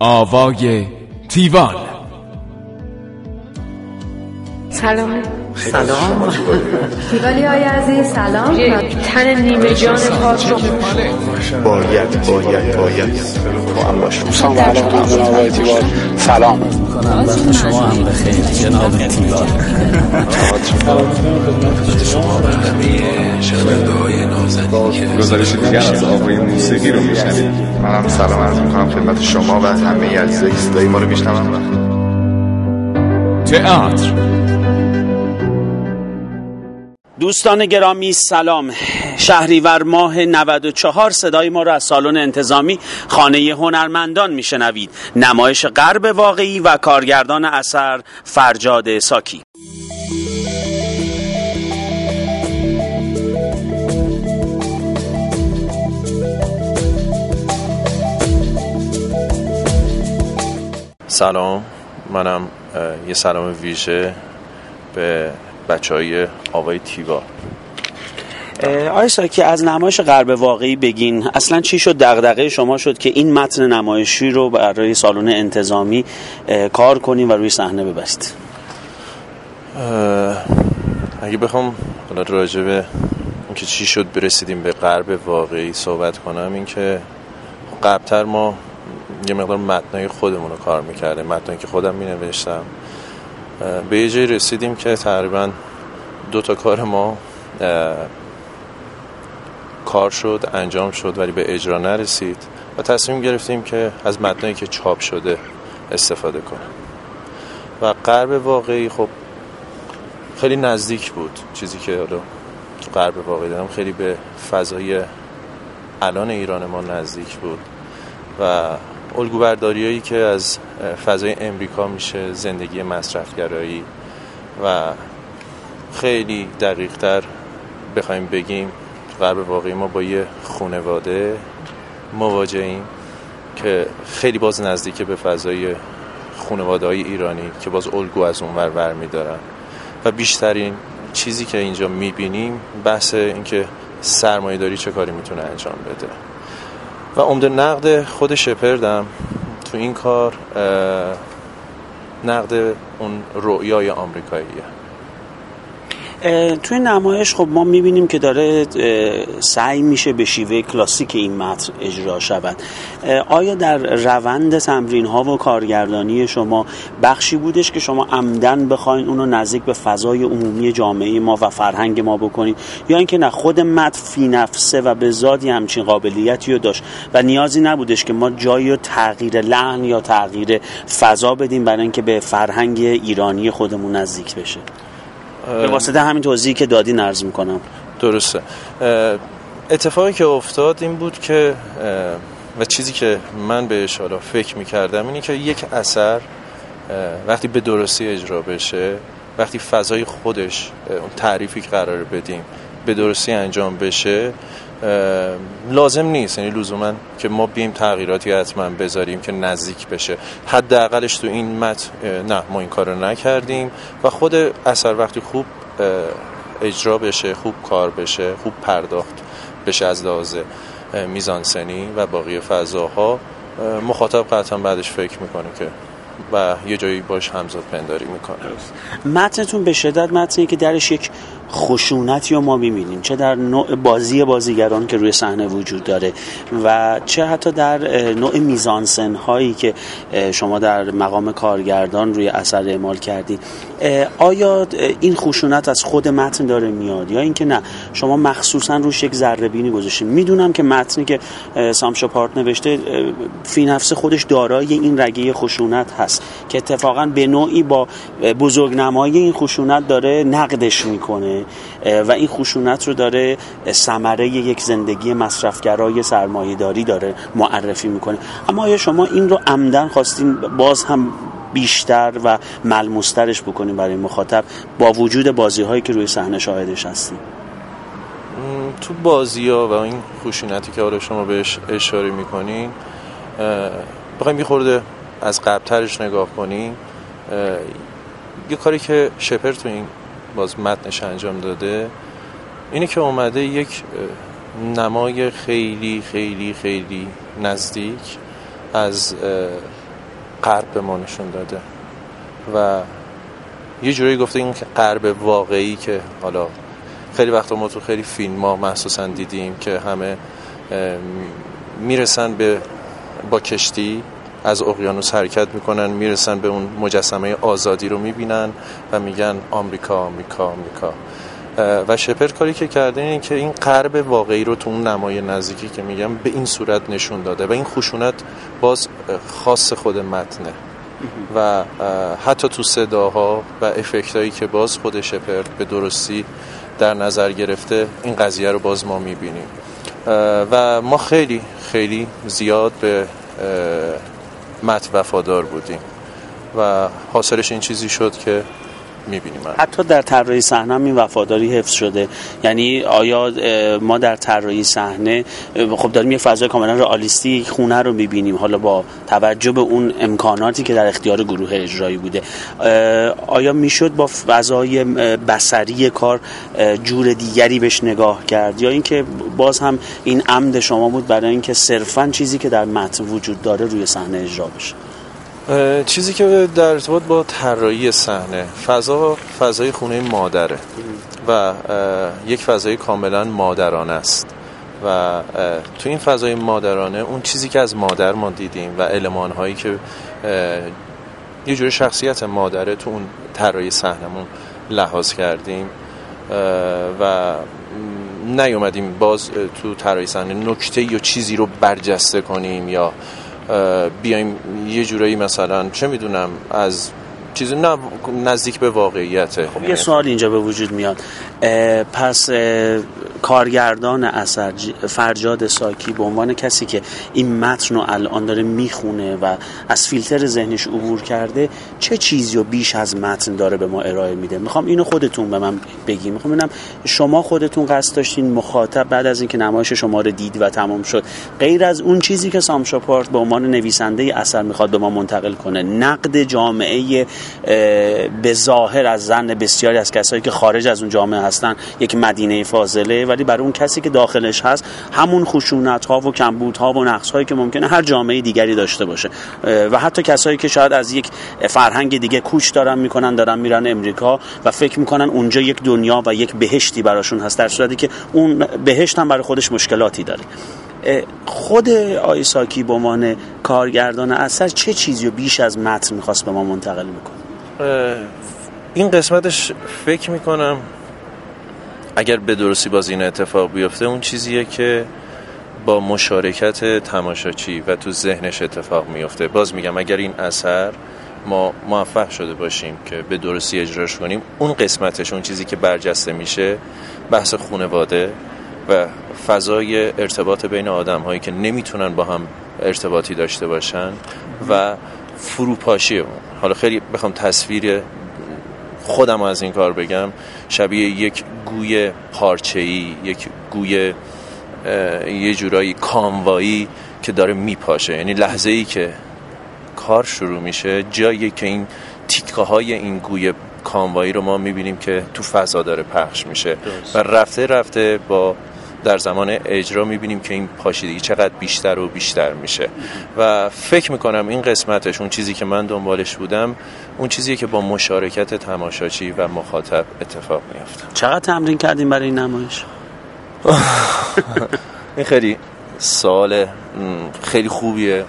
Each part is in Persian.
آوای تیوان. سلام. تیوالی های عزیز سلام. تن نیمه جان پاک رو باید با هم باشم. سلام میکنم وقت شما هم بخیر جناب تیوان. گزارش دیگر از آوای موسیقی رو میشنید. منم سلام عرض میکنم خدمت شما و همه عزیزای صدای ما رو میشنون. تئاتر. دوستان گرامی سلام. شهریور ماه 94 صدای ما را از سالن انتظامی خانه هنرمندان میشنوید. نمایش غرب واقعی و کارگردان اثر فرجاد ساکی. سلام، منم یه سلام ویژه به بچهای آوای تیوا. آقای ساکی، از نمایش غرب واقعی بگین. اصلا چی شد دغدغه شما شد که این متن نمایشی رو برای سالن انتظامی کار کنیم و روی صحنه ببرید؟ اگه بخوام راجع به اینکه چی شد برسیدیم به غرب واقعی صحبت کنم، این که قبلتر ما یه مقدار متنای خودمون رو کار میکردیم، متنایی که خودم مینوشتم. به یه جایی رسیدیم که تقریبا 2 تا کار ما کار شد، انجام شد، ولی به اجرا نرسید و تصمیم گرفتیم که از متنایی که چاپ شده استفاده کنیم. و غرب واقعی خب خیلی نزدیک بود، چیزی که حالا غرب واقعی دارم خیلی به فضای الان ایران ما نزدیک بود و الگوبرداریایی که از فضای امریکا میشه، زندگی مصرفگرایی و خیلی دقیق‌تر بخوایم بگیم غرب واقعی ما با یه خانواده مواجهیم که خیلی باز نزدیکه به فضای خانواده‌های ایرانی که باز الگو از اون ور می‌دارن و بیشترین چیزی که اینجا می‌بینیم بحث این که سرمایه‌داری چه کاری میتونه انجام بده و عمده نقد خود شپردم تو این کار نقد اون رؤیای آمریکاییه. توی نمایش خب ما میبینیم که داره سعی میشه به شیوه کلاسیک این متن اجرا شود. آیا در روند تمرین ها و کارگردانی شما بخشی بودش که شما عمدن بخواین اونو نزدیک به فضای عمومی جامعه ما و فرهنگ ما بکنین، یا اینکه نه خود متن فی نفسه و به ذاتی همچین قابلیتی رو داشت و نیازی نبودش که ما جایی رو تغییر لحن یا تغییر فضا بدیم برای اینکه به فرهنگ ایرانی خودمون نزدیک بشه؟ به واسطه همین توضیحی که دادین عرض میکنم. درسته. اتفاقی که افتاد این بود که و چیزی که من بهش حالا فکر میکردم اینه که یک اثر وقتی به درستی اجرا بشه، وقتی فضای خودش اون تعریفی که قراره بدیم به درستی انجام بشه، لازم نیست یعنی لزوما که ما بیم تغییراتی حتما بذاریم که نزدیک بشه. حداقلش تو این متن نه، ما این کارو نکردیم و خود اثر وقتی خوب اجرا بشه، خوب کار بشه، خوب پرداخت بشه از لحاظ میزانسنی و باقی فضاها، مخاطب قطعا بعدش فکر میکنه که و یه جایی باش همزاد پنداری میکنه. متنتون به شدت متنی که درش یک خشونتی رو ما می‌بینیم، چه در نوع بازی بازیگران که روی صحنه وجود داره و چه حتی در نوع میزانسن هایی که شما در مقام کارگردان روی اثر اعمال کردید. آیا این خشونت از خود متن داره میاد یا اینکه نه شما مخصوصا روش یک ذره بینی گذاشتید؟ میدونم که متنی که سام شپارد نوشته فی نفس خودش دارای این رگه خشونت هست که اتفاقا به نوعی با بزرگنمایی این خشونت داره نقدش میکنه و این خشونت رو داره ثمره یک زندگی مصرفگرای سرمایه‌داری داره معرفی میکنه. اما آیا شما این رو عمدن خواستین باز هم بیشتر و ملموسترش بکنیم برای مخاطب با وجود بازی‌هایی که روی صحنه شاهدش هستیم؟ تو بازی‌ها و این خشونتی که حالا شما بهش اشاره میکنین بخوایم یه خورده از قبل‌ترش نگاه کنیم، یه کاری که شپر تو این باز متنش انجام داده اینه که اومده یک نمای خیلی خیلی خیلی نزدیک از غرب به ما نشون داده و یه جوری گفته این که غرب واقعی که حالا خیلی وقتا ما تو خیلی فیلم ها محسوساً دیدیم که همه میرسن با کشتی از اقیانوس حرکت میکنن، میرسن به اون مجسمه آزادی رو میبینن و میگن آمریکا آمریکا آمریکا. و شپرد کاری که کرده اینه که این غرب واقعی رو تو اون نمای نزدیکی که میگم به این صورت نشون داده و این خشونت باز خاص خود متنه و حتی تو صداها و افکتایی که باز خود شپرد به درستی در نظر گرفته این قضیه رو باز ما میبینیم و ما خیلی خیلی زیاد به متن وفادار بودیم و حاصلش این چیزی شد که میبینیم. حتی در طراحی صحنه این وفاداری حفظ شده. یعنی آیا ما در طراحی صحنه خب داریم یه فضای کاملا رئالیستی خونه رو میبینیم، حالا با توجه به اون امکاناتی که در اختیار گروه اجرایی بوده، آیا میشد با فضای بصری کار جور دیگری بهش نگاه کرد یا اینکه باز هم این عمد شما بود برای اینکه صرفاً چیزی که در متن وجود داره روی صحنه اجرا بشه؟ چیزی که در ارتباط با طراحی صحنه فضای خونه مادره و یک فضای کاملا مادرانه است و تو این فضای مادرانه اون چیزی که از مادر ما دیدیم و المان‌هایی که یه جور شخصیت مادره تو اون طراحی صحنمون لحاظ کردیم و نیومدیم باز تو طراحی صحنه نکته یا چیزی رو برجسته کنیم یا بیایم یه جورایی مثلا چه میدونم از چیزی نزدیک به واقعیته. خب یه سوال اینجا به وجود میاد، پس کارگردان اثر فرجاد ساکی به عنوان کسی که این متن رو الان داره میخونه و از فیلتر ذهنش عبور کرده چه چیزی رو بیش از متن داره به ما ارائه میده؟ میخوام اینو خودتون به من بگید. میخوام ببینم شما خودتون قصد داشتین مخاطب بعد از اینکه نمایش شما رو دید و تمام شد، غیر از اون چیزی که سام شپارد به عنوان نویسنده اثر میخواد به ما منتقل کنه، نقد جامعه به ظاهر از ظن بسیاری از کسایی که خارج از اون جامعه هستن یک مدینه فاضله، ولی برای اون کسی که داخلش هست همون خشونت‌ها و کمبودها و نقص‌هایی که ممکنه هر جامعه دیگری داشته باشه و حتی کسایی که شاید از یک فرهنگ دیگه کوچ دارن میرن امریکا و فکر میکنن اونجا یک دنیا و یک بهشتی براشون هست، در صورتی که اون بهشت هم برای خودش مشکلاتی داره. خود آقای ساکی به عنوان کارگردان اثر چه چیزی رو بیش از متن می‌خواست به ما منتقل میکنه؟ این قسمتش فکر میکنم اگر به درستی باز این اتفاق بیفته اون چیزیه که با مشارکت تماشاچی و تو ذهنش اتفاق میفته. باز میگم اگر این اثر ما موفق شده باشیم که به درستی اجراش کنیم، اون قسمتش اون چیزی که برجسته میشه بحث خانواده و فضای ارتباط بین آدم هایی که نمیتونن با هم ارتباطی داشته باشن و فروپاشی اون. حالا خیلی بخوام تصویر خودم از این کار بگم، شبیه یک گوی پارچه‌ای، یک گوی یه جورایی کانوایی که داره میپاشه. یعنی لحظه‌ای که کار شروع میشه جایی که این تیکه های این گوی کانوایی رو ما میبینیم که تو فضا داره پخش میشه و رفته رفته با در زمان اجرا میبینیم که این پاشیدگی چقدر بیشتر و بیشتر میشه و فکر میکنم این قسمتش اون چیزی که من دنبالش بودم اون چیزیه که با مشارکت تماشاچی و مخاطب اتفاق میفته. چقدر تمرین کردیم برای این نمایش؟ این خیلی سوال خیلی خوبیه.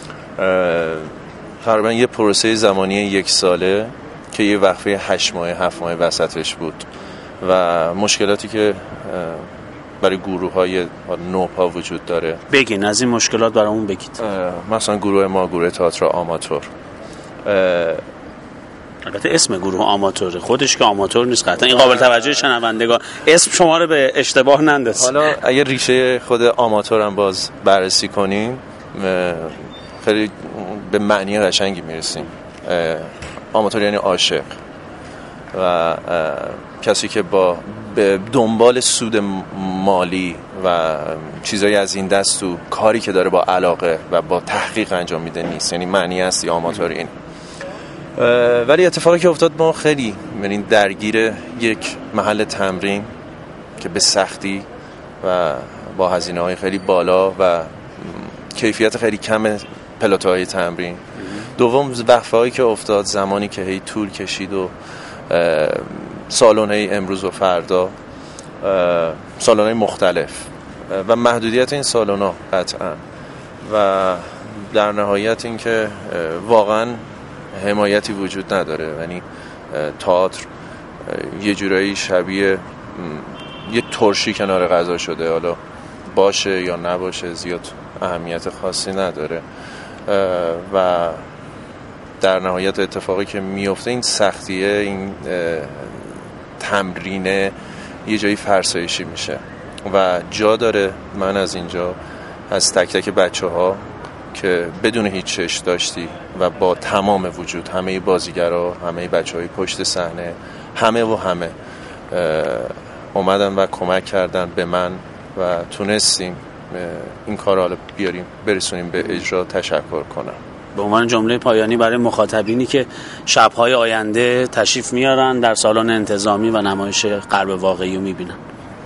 تقریبا یه پروسه زمانی 1 ساله که یه وقفه 8 ماه 7 ماه وسطش بود و مشکلاتی که برای گروه‌های نوپا وجود داره. بگین از این مشکلات برامون بگید. مثلا گروه ما گروه تئاتر آماتور، البته اسم گروه آماتوره، خودش که آماتور نیست قطعا، این قابل توجه شنوندگان، اسم شما رو به اشتباه ننداز. حالا اگه ریشه خود آماتور هم باز بررسی کنیم خیلی به معنی قشنگی میرسیم. آماتور یعنی عاشق و کسی که با به دنبال سود مالی و چیزایی از این دست تو کاری که داره با علاقه و با تحقیق انجام میده نیست. یعنی معنی هستی آماتور این. ولی اتفاقی که افتاد ما خیلی درگیر یک محل تمرین که به سختی و با هزینه‌های خیلی بالا و کیفیت خیلی کم پلاتوهای تمرین دوم وقفه هایی که افتاد زمانی که هی طول کشید و سالن هی امروز و فردا، سالن های مختلف و محدودیت این سالن ها قطعا و در نهایت این که واقعا حمایتی وجود نداره. یعنی تئاتر یه جورایی شبیه یه ترشی کنار غذا شده، حالا باشه یا نباشه زیاد اهمیت خاصی نداره و در نهایت اتفاقی که میفته این سختیه، این تمرینه یه جایی فرسایشی میشه و جا داره من از اینجا از تک تک بچه ها که بدون هیچ چش داشتی و با تمام وجود همه بازیگرها، همه بچه های پشت صحنه، همه اومدن و کمک کردن به من و تونستیم این کار حالا بیاریم برسونیم به اجرا، تشکر کنم. به عنوان جمله پایانی برای مخاطبینی که شب‌های آینده تشریف میارن در سالن انتظامی و نمایش غرب واقعی رو میبینن.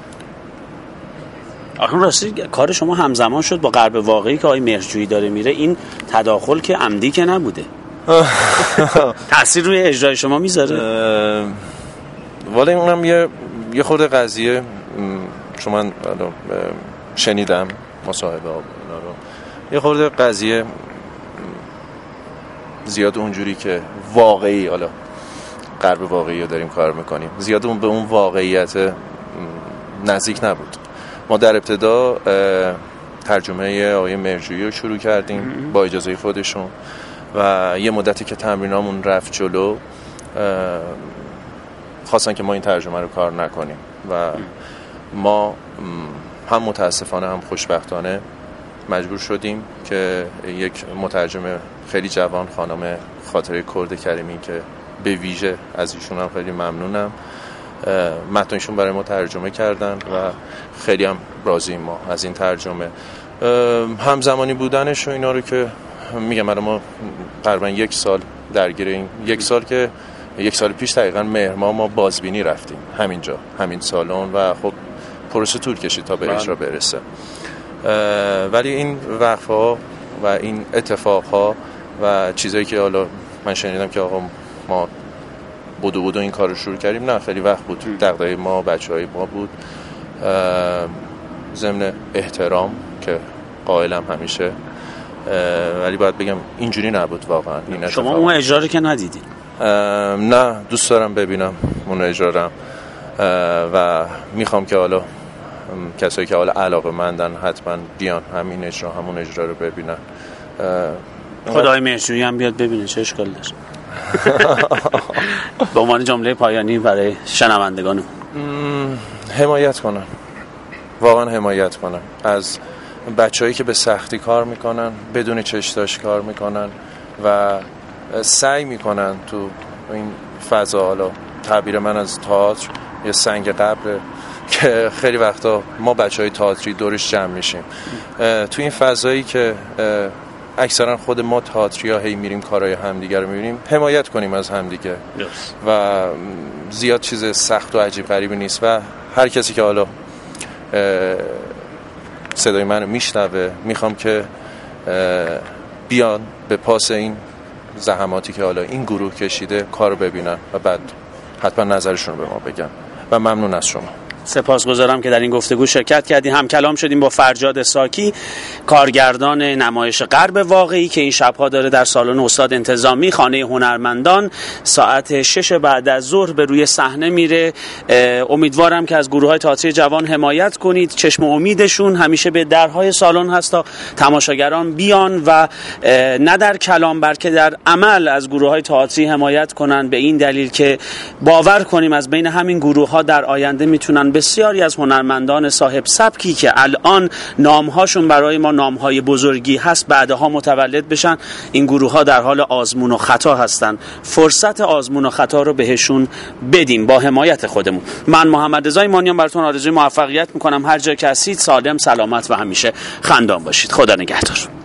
آخه راستی کار شما همزمان شد با غرب واقعی که آقای مهرجویی داره میره، این تداخل که عمدی که نبوده. تأثیر روی اجرای شما میذاره؟ والا اونم یه خورده قضیه شما شنیدم مصاحبه ها اینا رو، یه خورده قضیه زیاد اونجوری که واقعی، حالا غرب واقعی رو داریم کار میکنیم، زیاد اون به اون واقعیت نزدیک نبود. ما در ابتدا ترجمه آقای مهرجویی رو شروع کردیم با اجازه خودشون و یه مدتی که تمرینامون رفت جلو خواستن که ما این ترجمه رو کار نکنیم و ما هم متاسفانه هم خوشبختانه مجبور شدیم که یک مترجم خیلی جوان، خانم خاطره کرد کریمی که به ویژه از ایشون هم خیلی ممنونم، متنشون برای ما ترجمه کردن و خیلی هم راضییم ما از این ترجمه. همزمانی بودنش و اینا رو که میگم الان ما تقریبا یک سال درگیر این، یک سال پیش دقیقاً مهر ما بازبینی رفتیم همینجا، همین سالن و خب پروسه طول کشید تا به اجرا برسه. ولی این وقفه‌ها و این اتفاقها و چیزایی که حالا من شنیدم که آقا ما بودو این کار رو شروع کردیم، نه خیلی وقت بود، دغدغه ما بچه‌های ما بود، ضمن احترام که قائلم همیشه، ولی باید بگم اینجوری نبود واقعا. این شما اون اجرا رو که ندیدید؟ نه، دوست دارم ببینم اون اجرا رو و میخوام که حالا کسایی که حالا علاقه‌مندن حتما بیان همین اجرا، همون اجرا رو ببینن. خدای مهرجویی هم بیاد ببینه، چه اشکالی داره؟ به عنوان جمله پایانی برای شنوندگانم. حمایت کنن، واقعا حمایت کنن از بچه‌هایی که به سختی کار میکنن، بدون چشتاش کار میکنن و سعی میکنن تو این فضا، حالا تعبیر من از تئاتر یه سنگ قبره که خیلی وقتا ما بچه‌های تئاتری دورش جمع میشیم تو این فضایی که اکثرا خود ما تئاتری‌ها هی میریم کارهای همدیگه رو میبینیم، حمایت کنیم از همدیگه و زیاد چیز سخت و عجیب غریبی نیست و هر کسی که حالا صدای منو میشنوه میخوام که بیان به پاس این زحماتی که حالا این گروه کشیده کارو ببینن و بعد حتما نظرشون رو به ما بگن و ممنون از شما. سپاسگزارم که در این گفتگو شرکت کردیم. هم کلام شدیم با فرجاد ساکی، کارگردان نمایش غرب واقعی که این شب‌ها داره در سالن استاد انتظامی خانه هنرمندان ساعت 6 بعد از ظهر به روی صحنه میره. امیدوارم که از گروه‌های تئاتری جوان حمایت کنید. چشم امیدشون همیشه به درهای سالن هست تا تماشاگران بیان و نه در کلام بلکه در عمل از گروه‌های تئاتری حمایت کنن، به این دلیل که باور کنیم از بین همین گروه‌ها در آینده میتونن بسیاری از هنرمندان صاحب سبکی که الان نامهاشون برای ما نامهای بزرگی هست بعدها متولد بشن. این گروه ها در حال آزمون و خطا هستن، فرصت آزمون و خطا رو بهشون بدیم با حمایت خودمون. من محمد رضا ایمانیان براتون آرزوی موفقیت میکنم. هر جا که هستید سالم، سلامت و همیشه خندان باشید. خدا نگهدار.